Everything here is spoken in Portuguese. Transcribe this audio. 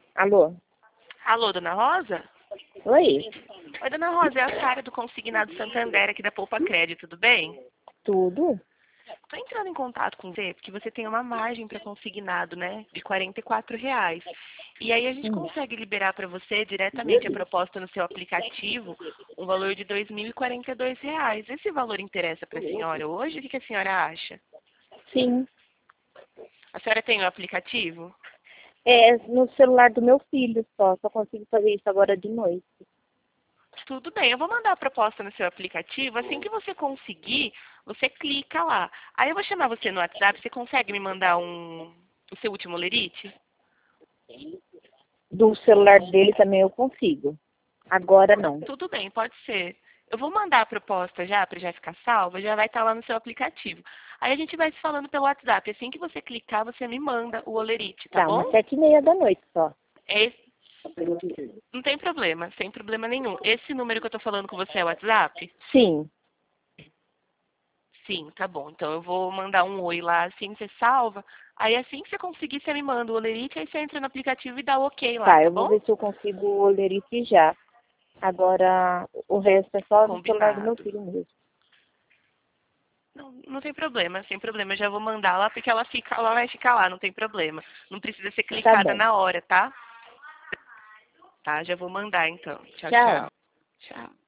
Alô? Alô, dona Rosa? Oi? Oi, dona Rosa, é a Sara do Consignado Santander aqui da Poupa Crédito, tudo bem? Tudo? Estou entrando em contato com você porque você tem uma margem para consignado, né, de R$ 44. E aí a gente consegue liberar para você diretamente a proposta no seu aplicativo um valor de R$ 2.042. Esse valor interessa para a senhora hoje? O que a senhora acha? Sim. A senhora tem o aplicativo? É no celular do meu filho só. Só consigo fazer isso agora de noite. Tudo bem, eu vou mandar a proposta no seu aplicativo. Assim que você conseguir, você clica lá. Aí eu vou chamar você no WhatsApp. Você consegue me mandar o seu último lerite? Do celular dele também eu consigo. Agora não. Tudo bem, pode ser. Eu vou mandar a proposta já, para já ficar salva, já vai estar lá no seu aplicativo. Aí a gente vai se falando pelo WhatsApp. Assim que você clicar, você me manda o olerite, tá bom? Umas 7:30 da noite só. É esse... Não tem problema, sem problema nenhum. Esse número que eu tô falando com você é o WhatsApp? Sim. Sim, tá bom. Então eu vou mandar um oi lá, assim você salva. Aí assim que você conseguir, você me manda o olerite, aí você entra no aplicativo e dá o ok lá, Tá, tá eu vou bom? ver se eu consigo o olerite já. Agora, o resto é só no celular do meu Combinado. filho mesmo. Não, não tem problema, sem problema. Eu já vou mandar lá porque ela vai ficar lá, não tem problema. Não precisa ser Tá clicada bom. na hora, tá? Tá, já vou mandar então. Tchau, Tchau. tchau. Tchau.